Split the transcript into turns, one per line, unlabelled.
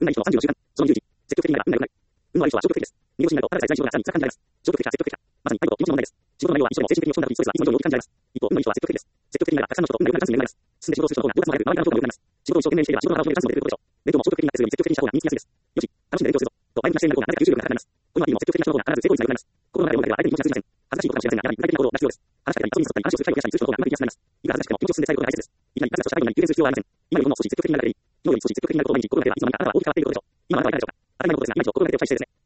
運がいい人の35週間。その20時。積極的になれば運が良くなる。運の悪い人は消極的です。入信になると、ただでさえ大事な仕事がさらに辛く感じられます。消極的か積極的か。まさに、態度と気持ちの問題です。仕事の内容は一緒でも精神的に落ち込んだ時、ストレスはいつも以上に大きく感じられます。一方、運のいい人は積極的です。積極的になれば、たくさんの人と運が良くなるチャンスに恵まれます。進んで仕事をする人の方が動活も早く、周りからの評価も良くなります。仕事を一生懸命していれば、仕事の幅を広げるチャンスも出てくることでしょう。弁当も消極的になってすぐに積極的にした方が身につきやすいです。よし、楽しんで勉強するぞ。と、前向きな姿勢になる方が、なぜか吸収力が高くなります。こういうのは積極的な人の方が必ず成功につながります。心の中で思うだけでは相手に気持ちが通じません。恥ずかしいことかもしれませんが、やはり具体的な行動が必要です。話し方に誘ったり、話をする際に話したりする人の方がうまくいきやすくなります。いくら恥ずかしくても気持ちを進めて伝えることが大切です。いきなりガツガツした態度に急変する必要はありません。今よりも少し積極的になるだけでいい。今より少し積極的になることを毎日心がければ、いつの間にかあなたは大きく変わっていることでしょう。今のあなたはいかがでしょうか。当たり前のことですが、今一度心がけておきたい姿勢ですね。